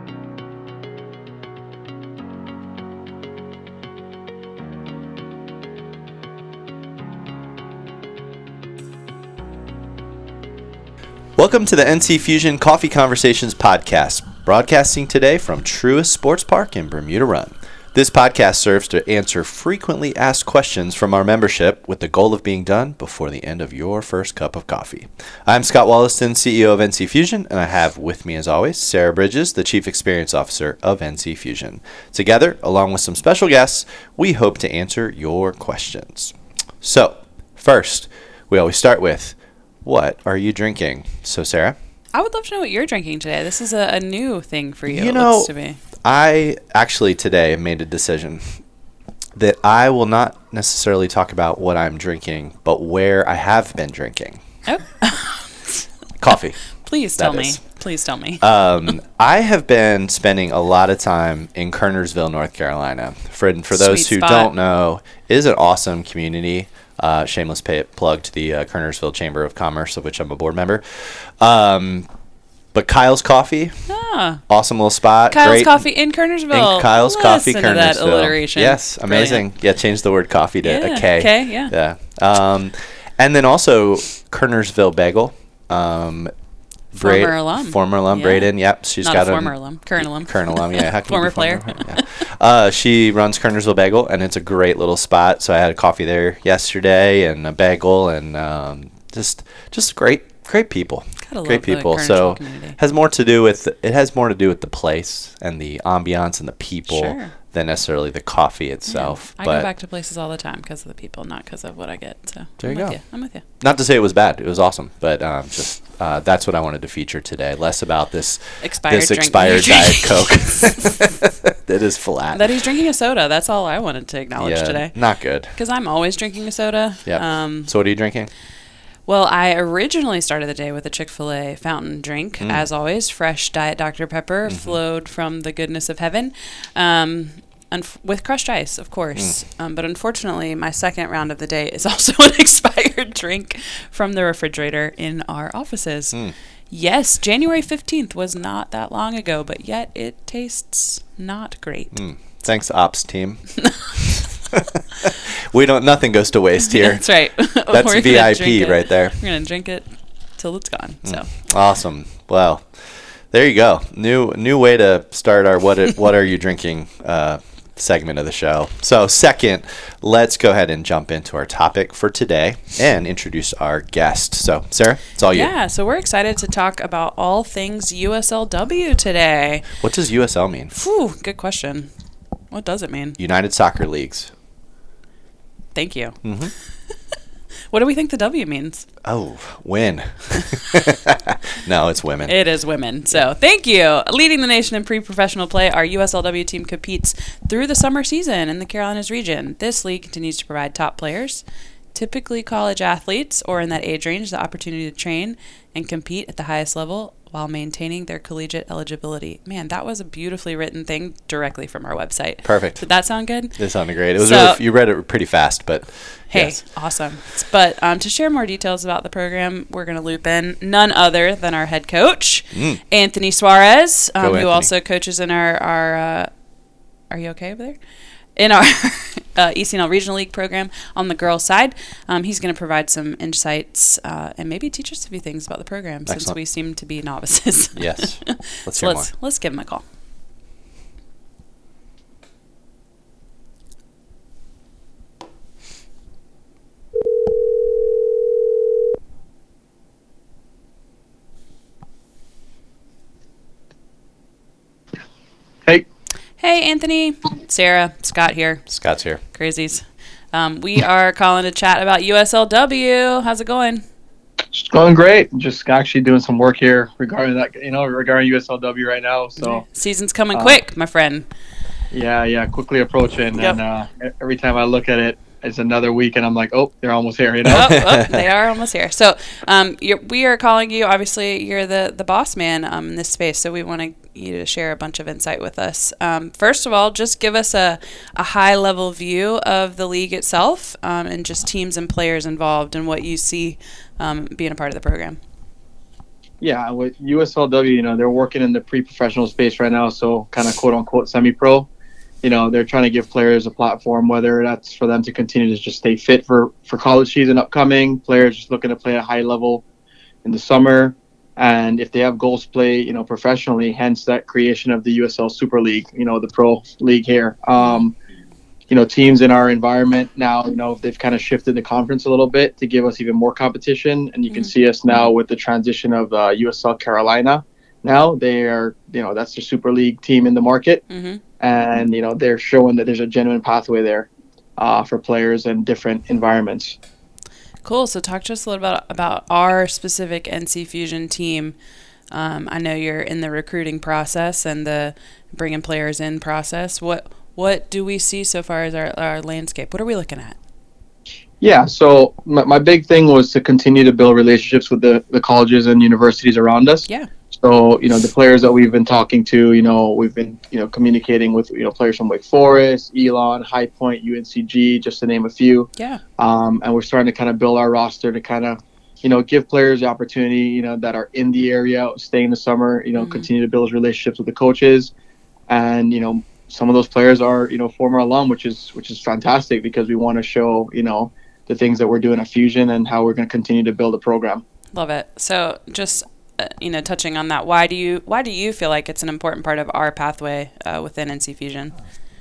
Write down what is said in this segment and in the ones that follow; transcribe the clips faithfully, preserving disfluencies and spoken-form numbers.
Welcome to the N C Fusion Coffee Conversations podcast, broadcasting today from Truist Sports Park in Bermuda Run. This podcast serves to answer frequently asked questions from our membership with the goal of being done before the end of your first cup of coffee. I'm Scott Wollaston, C E O of N C Fusion, and I have with me, as always, Sarah Bridges, the Chief Experience Officer of N C Fusion. Together, along with some special guests, we hope to answer your questions. So, first, we always start with, what are you drinking? So, Sarah? I would love to know what you're drinking today. This is a, a new thing for you, You it know, looks to be. I actually today made a decision that I will not necessarily talk about what I'm drinking, but where I have been drinking. Oh. Coffee. Please tell that me. is. Please tell me. Um, I have been spending a lot of time in Kernersville, North Carolina. For, for those Sweet who spot. don't know, it is an awesome community. Uh, shameless pay plug to the uh, Kernersville Chamber of Commerce, of which I'm a board member. Um, but Kyle's Coffee, ah. awesome little spot. Kyle's Great. Coffee in Kernersville. In Kyle's Listen Coffee, to Kernersville. that alliteration. Yes, amazing. Brilliant. Yeah, change the word coffee to Yeah, a K. K, yeah. Yeah. Um, and then also Kernersville Bagel. Um, Former Bra- alum. Former alum, Yeah. Braden. Yep, she's Not got a an- former alum. Current alum. Current alum, yeah. How can you Former be player. yeah. uh, she runs Kernersville Bagel, and it's a great little spot. So I had a coffee there yesterday and a bagel, and um, just just great great people. Gotta Great love the people. Kernersville So community. has more to do with it has more to do with the place and the ambiance and the people Sure. than necessarily the coffee itself. I but go back to places all the time because of the people, not because of what I get. So There I'm you with go. you. I'm with you. not to say it was bad, it was awesome, but um, just uh, that's what I wanted to feature today. Less about this Expired this drink expired you're Diet drinking. Coke that is flat. That he's drinking a soda. That's all I wanted to acknowledge yeah, today. not good. Because I'm always drinking a soda. Yeah. Um, So what are you drinking? Well, I originally started the day with a Chick-fil-A fountain drink, Mm. as always, fresh Diet Doctor Pepper, Mm-hmm. flowed from the goodness of heaven, um, unf- with crushed ice, of course. Mm. Um, but unfortunately, my second round of the day is also an expired drink from the refrigerator in our offices. Mm. Yes, January fifteenth was not that long ago, but yet it tastes not great. Mm. Thanks, ops team. we don't. Nothing goes to waste here. That's right. That's We're V gonna I drink P it. right there. We're going to drink it till it's gone. So. Mm. Awesome. Well, there you go. New new way to start our what it, what are you drinking uh, segment of the show. So second, let's go ahead and jump into our topic for today and introduce our guest. So Sarah, it's all you. Yeah, so we're excited to talk about all things U S L W today. What does U S L mean? Phew, good question. What does it mean? United Soccer Leagues. Thank you. Mm-hmm. What do we think the W means? Oh, win. No, it's women. It is women. So thank you. Leading the nation in pre-professional play, our U S L W team competes through the summer season in the Carolinas region. This league continues to provide top players, typically college athletes or in that age range, the opportunity to train and compete at the highest level while maintaining their collegiate eligibility. Man, that was a beautifully written thing directly from our website. Perfect. Did that sound good? It sounded great. It was So- really, you read it pretty fast, but Hey, yes. awesome. But um, to share more details about the program, we're going to loop in none other than our head coach, Mm. Anthony Suarez, um, Go, who Anthony. also coaches in our, our uh, are you okay over there? In our uh, E C N L Regional League program on the girls' side. Um, he's going to provide some insights uh, and maybe teach us a few things about the program since Excellent. we seem to be novices. Yes. Let's so hear let's, more. let's give him a call. Hey. Hey, Anthony. Sarah. Scott here. Scott's here. Crazies. Um, we are calling to chat about U S L W. How's it going? It's going great. Just actually doing some work here regarding that, you know, regarding U S L W right now. So Season's coming uh, quick, my friend. yeah, yeah, quickly approaching. Yep. And uh, every time I look at it, it's another week, and I'm like, oh, they're almost here, you know? oh, oh, they are almost here. So um, you're, we are calling you. Obviously, you're the, the boss man um, in this space, so we want to, you to share a bunch of insight with us. Um, first of all, just give us a, a high-level view of the league itself um, and just teams and players involved and what you see um, being a part of the program. Yeah, with U S L W, you know, they're working in the pre-professional space right now, so kind of quote unquote semi-pro. You know, they're trying to give players a platform, whether that's for them to continue to just stay fit for for college season upcoming, players just looking to play at a high level in the summer, and if they have goals to play, you know, professionally, hence that creation of the U S L Super League, you know, the pro league here. Um, you know, teams in our environment now, you know, they've kind of shifted the conference a little bit to give us even more competition. And you can Mhm. see us now with the transition of uh, U S L Carolina. Now they are, you know, that's the Super League team in the market. Mm-hmm. And, you know, they're showing that there's a genuine pathway there uh, for players in different environments. Cool. So talk to us a little bit about our specific N C Fusion team. Um, I know you're in the recruiting process and the bringing players in process. What what do we see so far as our, our landscape? What are we looking at? Yeah, so my, my big thing was to continue to build relationships with the, the colleges and universities around us. Yeah. So, you know, the players that we've been talking to, you know, we've been, you know, communicating with, you know, players from Wake Forest, Elon, High Point, U N C G, just to name a few. Yeah. Um, and we're starting to kind of build our roster to kind of, you know, give players the opportunity, you know, that are in the area, staying the summer, you know, Mhm. continue to build relationships with the coaches. And, you know, some of those players are, you know, former alum, which is which is fantastic because we want to show, you know, the things that we're doing at Fusion and how we're going to continue to build a program. Love it. So just uh, you know, touching on that, why do you why do you feel like it's an important part of our pathway uh, within N C Fusion?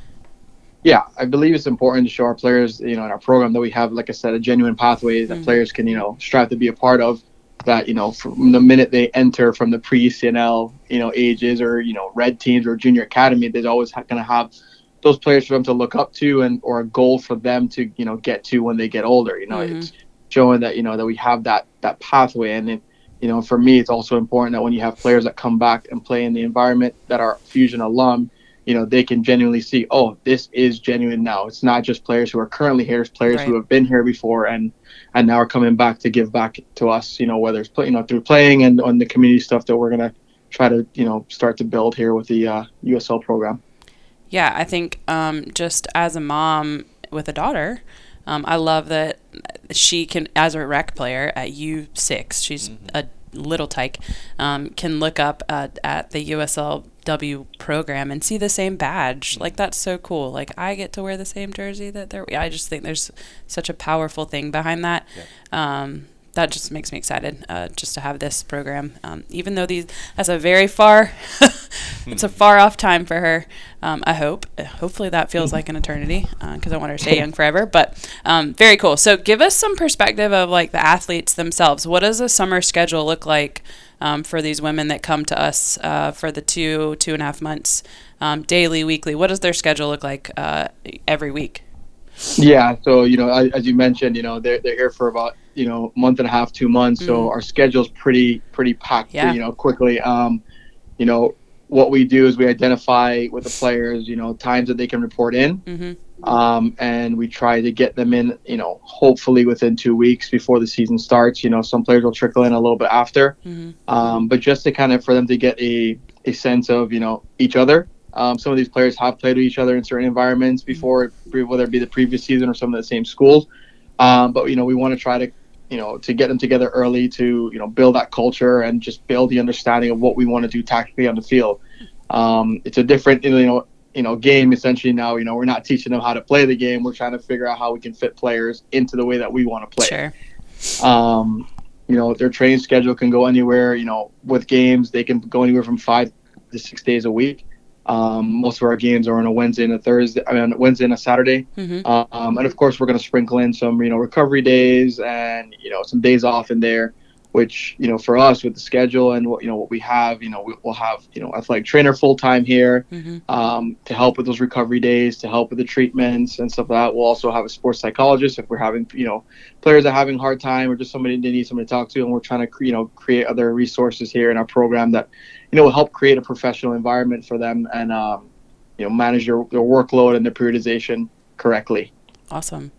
Yeah, I believe it's important to show our players, you know, in our program that we have, like I said, a genuine pathway that Mhm. players can, you know, strive to be a part of. That, you know, from the minute they enter from the pre C N L, you know, ages or, you know, red teams or junior academy, there's always ha- going to have those players for them to look up to and or a goal for them to, you know, get to when they get older. You know, Mhm. it's showing that, you know, that we have that that pathway. And it, you know, for me, it's also important that when you have players that come back and play in the environment that are Fusion alum, you know, they can genuinely see, oh, this is genuine now. It's not just players who are currently here, it's players Right. who have been here before and and now are coming back to give back to us, you know, whether it's play, you know, through playing and on the community stuff that we're gonna try to, you know, start to build here with the uh, U S L program. Yeah, I think um, just as a mom with a daughter, um, I love that she can, as a rec player at U six, she's Mhm. a little tyke, um, can look up at, at the U S L W program and see the same badge. Like, that's so cool. Like, I get to wear the same jersey that they're. I just think there's such a powerful thing behind that. Yeah. Um, that just makes me excited uh, just to have this program. Um, even though these that's a very far, it's a far off time for her. Um, I hope. Uh, Hopefully that feels like an eternity because I want her to stay young forever. But um, very cool. So give us some perspective of like the athletes themselves. What does a summer schedule look like um, for these women that come to us uh, for the two two and a half months, um, daily, weekly? What does their schedule look like uh, every week? Yeah, so you know, as you mentioned, you know, they're they're here for about you know month and a half, two months. So Mhm. our schedule's pretty pretty packed, Yeah. you know, quickly. Um, you know, what we do is we identify with the players, you know, times that they can report in, Mm-hmm. um, and we try to get them in, you know, hopefully within two weeks before the season starts. You know, some players will trickle in a little bit after, Mm-hmm. um, but just to kind of for them to get a a sense of you know each other. Um, some of these players have played with each other in certain environments before, whether it be the previous season or some of the same schools. Um, but you know, we want to try to, you know, to get them together early to you know build that culture and just build the understanding of what we want to do tactically on the field. Um, it's a different, you know, you know, game essentially now. You know, we're not teaching them how to play the game. We're trying to figure out how we can fit players into the way that we want to play. Sure. Um, you know, their training schedule can go anywhere. You know, with games, they can go anywhere from five to six days a week. Um, most of our games are on a Wednesday and a Thursday, I mean, a Wednesday and a Saturday. Mm-hmm. Um, and of course, we're going to sprinkle in some, you know, recovery days and, you know, some days off in there, which, you know, for us with the schedule and what, you know, what we have, you know, we, we'll have, you know, athletic trainer full time here Mm-hmm. um, to help with those recovery days, to help with the treatments and stuff like that. We'll also have a sports psychologist if we're having, you know, players are having a hard time or just somebody they need somebody to talk to. And we're trying to, you know, create other resources here in our program that, you know, will help create a professional environment for them and, um, you know, manage their, their workload and their periodization correctly. Awesome.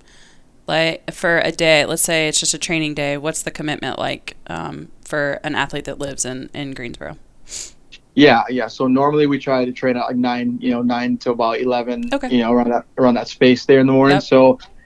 Like for a day, let's say it's just a training day. What's the commitment like um, for an athlete that lives in, in Greensboro? Yeah, yeah. So normally we try to train at like nine, you know, nine to about eleven, Okay. you know, around that around that space there in the morning. Yep. So,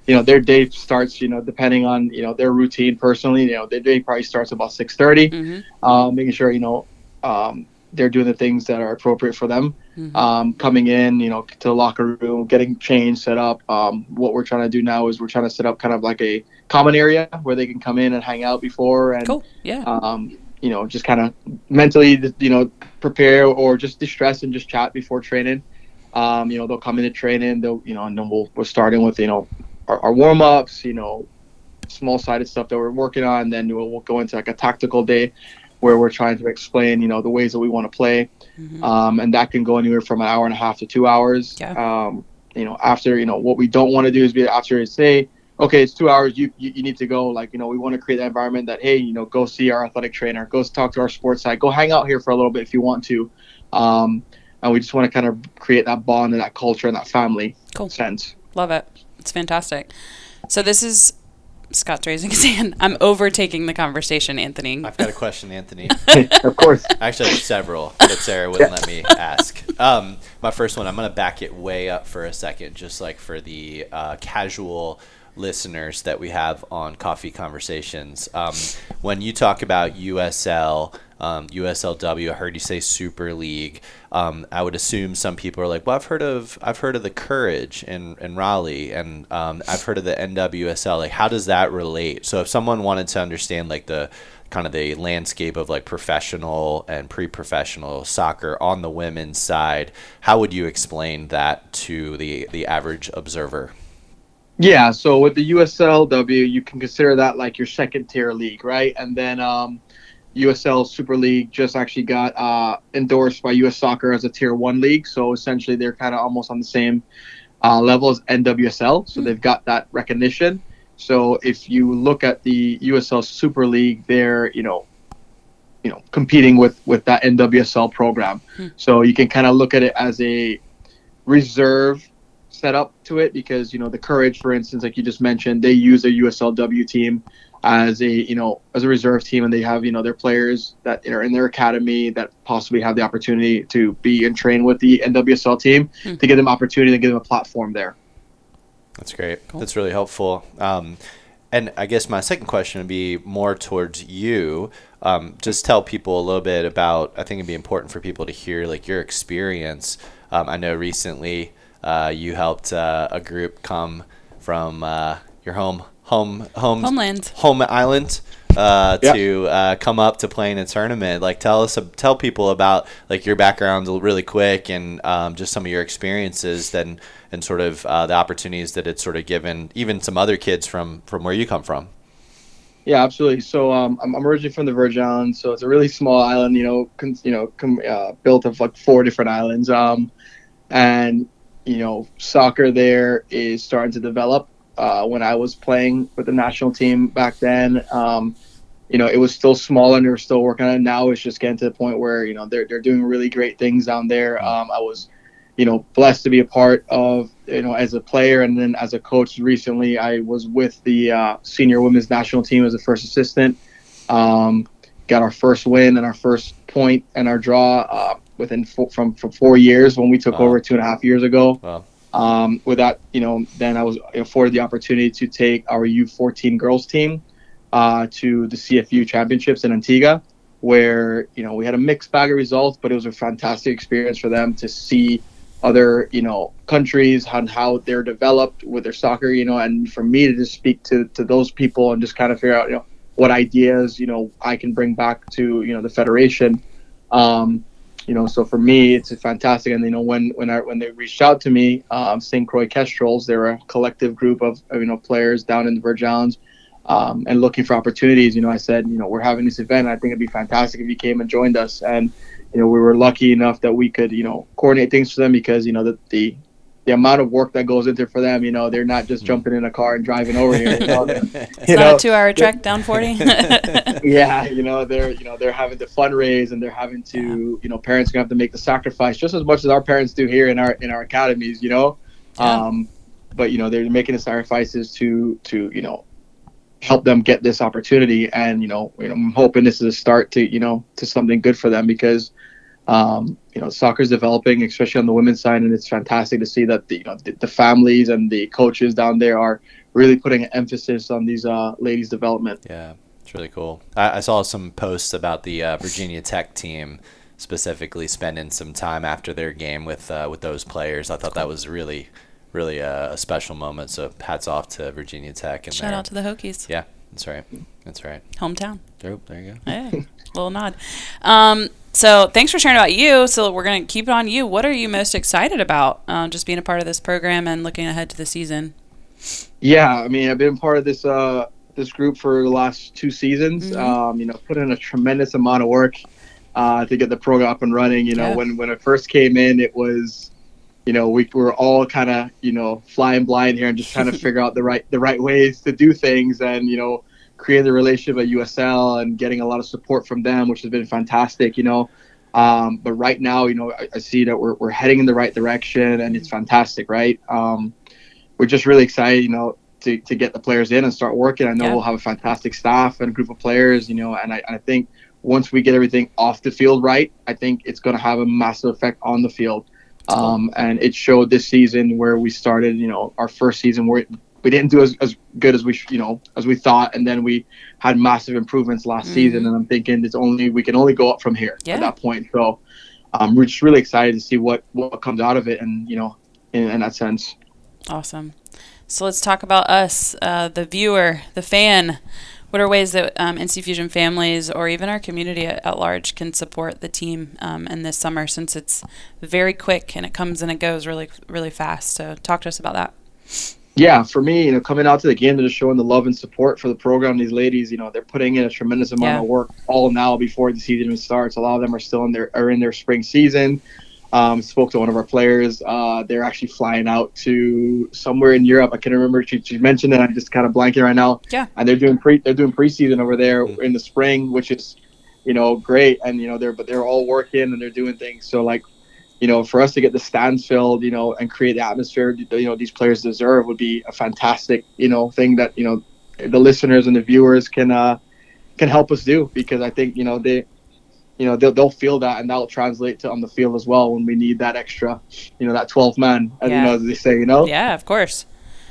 you know, their day starts, you know, depending on, you know, their routine personally, you know, their day probably starts about six thirty, Mm-hmm. um, making sure, you know, um, they're doing the things that are appropriate for them. Mm-hmm. Um, coming in, you know, to the locker room, getting changed, set up. Um, what we're trying to do now is we're trying to set up kind of like a common area where they can come in and hang out before and, Cool. Yeah. um, you know, just kind of mentally, you know, prepare or just distress and just chat before training. Um, you know, they'll come into training, they'll, you know, and then we'll, we're starting with, you know, our, our warm-ups, you know, small-sided stuff that we're working on. Then we'll, we'll go into like a tactical day where we're trying to explain, you know, the ways that we want to play. Mm-hmm. Um, and that can go anywhere from an hour and a half to two hours. Yeah. Um, you know, after, you know, what we don't want to do is be after say, okay, it's two hours, you, you, you need to go. Like, you know, we want to create that environment that, hey, you know, go see our athletic trainer, go talk to our sports side, go hang out here for a little bit if you want to. Um, and we just want to kind of create that bond and that culture and that family Cool. sense. Love it. It's fantastic. So this is Scott's raising his hand. I'm overtaking the conversation, Anthony. I've got a question, Anthony. Of course. I actually have several that Sarah wouldn't let me ask. Um, my first one, I'm going to back it way up for a second, just like for the uh, casual listeners that we have on Coffee Conversations. Um, when you talk about U S L, um, U S L W, I heard you say Super League. Um, I would assume some people are like, well, I've heard of I've heard of the Courage in, in Raleigh, and um, I've heard of the N W S L. Like, how does that relate? So if someone wanted to understand like the kind of the landscape of like professional and pre-professional soccer on the women's side, how would you explain that to the the average observer? Yeah, so with the U S L W, you can consider that like your second tier league, right? And then um, U S L Super League just actually got uh, endorsed by U S Soccer as a tier one league. So essentially they're kind of almost on the same uh, level as N W S L. So they've got that recognition. So if you look at the U S L Super League, they're, you know, you know, competing with, with that N W S L program. Hmm. So you can kind of look at it as a reserve set up to it because, you know, the Courage, for instance, like you just mentioned, they use a U S L W team as a, you know, as a reserve team, and they have, you know, their players that are in their academy that possibly have the opportunity to be and train with the N W S L team Hmm. to give them opportunity and give them a platform there. That's great. Cool. That's really helpful. Um, and I guess my second question would be more towards you. Um, just tell people a little bit about, I think it'd be important for people to hear like your experience. Um, I know recently uh, you helped uh, a group come from uh, your home, home, home, Homeland. home island uh, Yeah. to uh, come up to play in a tournament. Like, tell us, tell people about like your background really quick and um, just some of your experiences then. And sort of uh, the opportunities that it's sort of given even some other kids from, from where you come from. Yeah, absolutely. So um, I'm, I'm originally from the Virgin Islands, so it's a really small island, you know, con- you know, com- uh, built of like four different islands. Um, and you know, soccer there is starting to develop. Uh, when I was playing with the national team back then, um, you know, it was still small and they were still working on it. Now it's just getting to the point where, you know, they're they're doing really great things down there. Um, I was you know, blessed to be a part of, you know, as a player and then as a coach recently. I was with the uh, senior women's national team as a first assistant. Um, got our first win and our first point and our draw uh, within four, from, from four years when we took Wow. over two and a half years ago. Wow. Um, with that, you know, then I was afforded the opportunity to take our U fourteen girls team uh, to the C F U championships in Antigua, where, you know, we had a mixed bag of results, but it was a fantastic experience for them to see other, you know, countries and how they're developed with their soccer, you know, and for me to just speak to, to those people and just kind of figure out, you know, what ideas, you know, I can bring back to, you know, the Federation. Um, you know, so for me, it's fantastic. And, you know, when, when I, when they reached out to me, um, Saint Croix Kestrels, they're a collective group of, you know, players down in the Virgin Islands, um, and looking for opportunities. You know, I said, you know, we're having this event. I think it'd be fantastic if you came and joined us. And, you know, we were lucky enough that we could, you know, coordinate things for them because, you know, the, the, the amount of work that goes into it for them, you know, they're not just jumping in a car and driving over here. You know, It's you not know, a two-hour trek down forty. yeah, you know, they're, you know, they're having to fundraise and they're having to, you know, parents are gonna have to make the sacrifice just as much as our parents do here in our, in our academies, you know, Yeah. um, but, you know, they're making the sacrifices to, to, you know, help them get this opportunity. And, you know, you know, I'm hoping this is a start to, you know, to something good for them because, um, you know, soccer is developing, especially on the women's side. And it's fantastic to see that the, you know, the, the families and the coaches down there are really putting an emphasis on these uh, ladies' development. Yeah, it's really cool. I, I saw some posts about the uh, Virginia Tech team specifically spending some time after their game with uh, with those players. I thought that was really, really a, a special moment. So hats off to Virginia Tech. And Shout their, out to the Hokies. Yeah, that's right. That's right. Hometown. Oh, there you go. Hey, little nod. Um, so thanks for sharing about you. So we're going to keep it on you. What are you most excited about um, just being a part of this program and looking ahead to the season? Yeah, I mean, I've been part of this uh, this group for the last two seasons. Mm-hmm. Um, you know, put in a tremendous amount of work uh, to get the program up and running. You know, Yeah. when when I first came in, it was, you know, we were all kind of, you know, flying blind here and just trying to figure out the right the right ways to do things, and you know, creating the relationship at U S L and getting a lot of support from them, which has been fantastic. You know, um, but right now, you know, I, I see that we're we're heading in the right direction, and it's fantastic, right? Um, we're just really excited, you know, to, to get the players in and start working. I know Yeah. we'll have a fantastic staff and a group of players, you know, and I, and I think once we get everything off the field right, I think it's going to have a massive effect on the field. Um, and it showed this season where we started, you know, our first season where we didn't do as, as good as we, sh- you know, as we thought. And then we had massive improvements last Mhm. season. And I'm thinking it's only, we can only go up from here Yeah. at that point. So um, we're just really excited to see what, what comes out of it. And, you know, in, in that sense. Awesome. So let's talk about us, uh, the viewer, the fan. What are ways that um, N C Fusion families or even our community at, at large can support the team um, in this summer, since it's very quick and it comes and it goes really, really fast? So talk to us about that. Yeah, for me, you know, coming out to the game, they're just showing the love and support for the program. These ladies, you know, they're putting in a tremendous amount Yeah. of work all now before the season even starts. A lot of them are still in their are in their spring season. Um, spoke to one of our players. Uh, they're actually flying out to somewhere in Europe. I can't remember. She, she mentioned it. I'm just kind of blanking right now. Yeah. And they're doing pre they're doing preseason over there in the spring, which is, you know, great. And you know, they're but they're all working and they're doing things. So like, you know, for us to get the stands filled, you know, and create the atmosphere, you know, these players deserve would be a fantastic, you know, thing that, you know, the listeners and the viewers can uh, can help us do, because I think, you know, they, you know, they'll, they'll feel that and that'll translate to on the field as well when we need that extra, you know, that twelve man, as Yeah. you know, as they say, you know. Yeah, of course.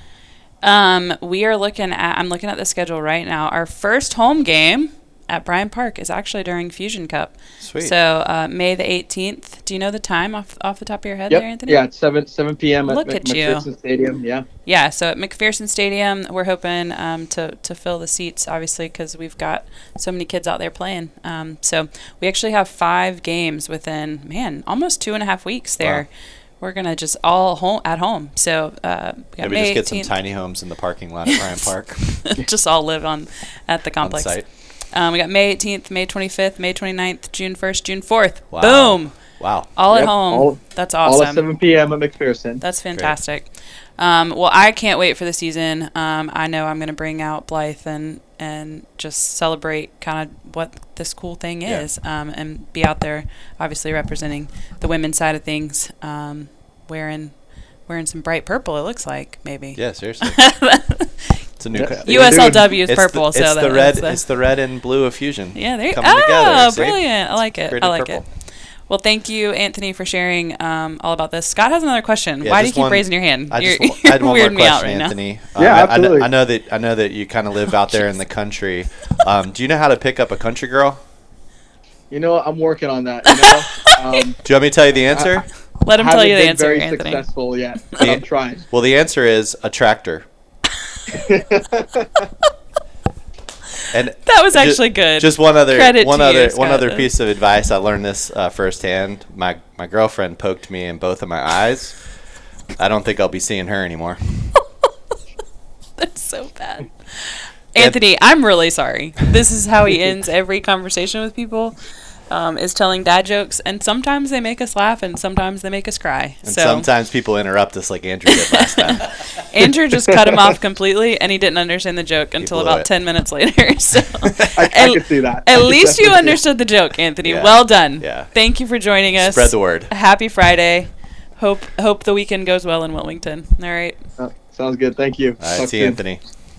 Um, we are looking at, I'm looking at the schedule right now. Our first home game at Bryant Park is actually during Fusion Cup. Sweet. So uh, May the eighteenth. Do you know the time off off the top of your head Yep. there, Anthony? Yeah, it's seven seven p.m. at Look Mc- at you. McPherson Stadium. Yeah. Yeah, so at McPherson Stadium, we're hoping um, to, to fill the seats, obviously, because we've got so many kids out there playing. Um, so we actually have five games within, man, almost two and a half weeks there. Wow. We're going to just all home at home. So uh, we got Maybe May just get some eighteenth. tiny homes in the parking lot at Bryant Park Just all live on at the on complex. site. Um, we got May eighteenth, May twenty-fifth, May twenty-ninth, June first, June fourth. Wow. Boom. Wow. All Yep, at home. all- That's All at awesome. seven p.m. at McPherson. That's fantastic. Um, well, I can't wait for the season. Um, I know I'm going to bring out Blythe and, and just celebrate kind of what this cool thing Yeah. is, um, and be out there, obviously representing the women's side of things, um, wearing wearing some bright purple. It looks like maybe. Yeah, seriously. It's a new. Yeah. co- You- U S L W is It's purple, the, so it's that the red. is the- It's the red and blue of Fusion. Yeah, there you coming oh, together. See? brilliant. I like it. Created I like purple. it. Well, thank you, Anthony, for sharing um, all about this. Scott has another question. Yeah, Why do you just keep one- raising your hand? I you're just wa- I had you're one more weirding me out question, right Anthony. Yeah, I- I, kn- absolutely. I know that I know that you kind of live out there in the country. Um, do you know how to pick up a country girl? You know, I'm working on that. You know, um, Do you want me to tell you the answer? now. Let him tell haven't you the been answer, very Anthony. successful yet. The- But I'm trying. Well, the answer is a tractor. And That was ju- actually good. Just one other Credit one to other you, one Scott. other piece of advice. I learned this uh, firsthand. My my girlfriend poked me in both of my eyes. I don't think I'll be seeing her anymore. That's so bad. Anthony, I'm really sorry. This is how he ends every conversation with people, um, is telling dad jokes. And sometimes they make us laugh and sometimes they make us cry. And so sometimes people interrupt us like Andrew did last time. Andrew just cut him off completely and he didn't understand the joke until blew about it. ten minutes later. So I, I At- can see that. at I can least you definitely see understood the joke, Anthony. Yeah. Well done. Yeah. Thank you for joining us. Spread the word. Happy Friday. Hope hope the weekend goes well in Wilmington. All right. it. Uh, sounds good. Thank you. All right, Talk see you, soon. Anthony.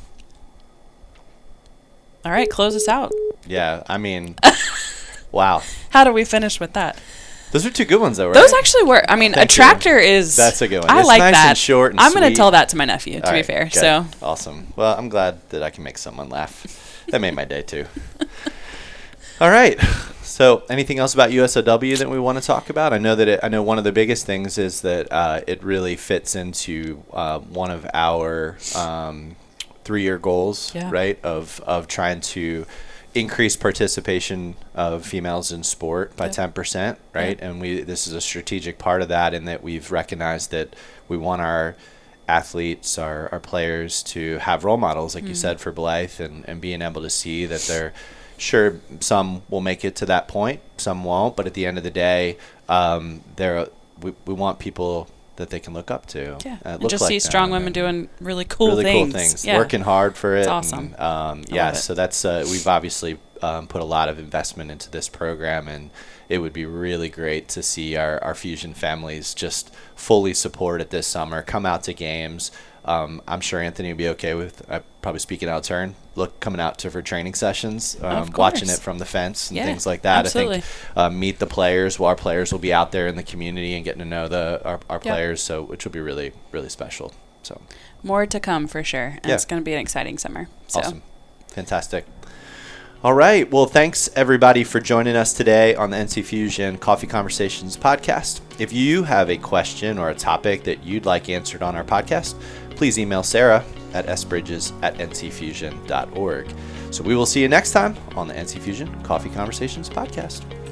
All right, close us out. Yeah, I mean, wow. How do we finish with that? Those are two good ones, though, right? Those actually work. I mean, Thank a tractor you. is. That's a good one. I It's like nice that. and short and I'm going to sweet. tell that to my nephew, to All be right, fair. good. So Awesome. Well, I'm glad that I can make someone laugh. That made my day, too. All right. So, anything else about U S O W that we want to talk about? I know that it, I know one of the biggest things is that uh, it really fits into uh, one of our um, three-year goals, Yeah. right? Of of trying to increase participation of females in sport by Yep. ten percent, right? Yep. And we this is a strategic part of that, in that we've recognized that we want our athletes, our, our players, to have role models, like Mm. you said, for Blythe, and, and being able to see that they're sure some will make it to that point, some won't, but at the end of the day, um, they're we, we want people that they can look up to. yeah, uh, and look just like see strong them women and doing really cool really things. cool things, Yeah. working hard for it. It's awesome. And, um, I yeah, love it. so that's uh, we've obviously um, put a lot of investment into this program, and it would be really great to see our, our Fusion families just fully support it this summer, come out to games. Um, I'm sure Anthony would be okay with, uh, probably speaking out of turn, look coming out to for training sessions, um, Of watching course. it from the fence and Yeah, things like that. absolutely. I think uh, meet the players. Well, our players will be out there in the community and getting to know the our, our Yeah. players, so which will be really really special. So More to come for sure. And Yeah. it's going to be an exciting summer. So. awesome, fantastic. All right. Well, thanks everybody for joining us today on the N C Fusion Coffee Conversations podcast. If you have a question or a topic that you'd like answered on our podcast, please email Sarah at s bridges at n c fusion dot org. So we will see you next time on the N C Fusion Coffee Conversations podcast.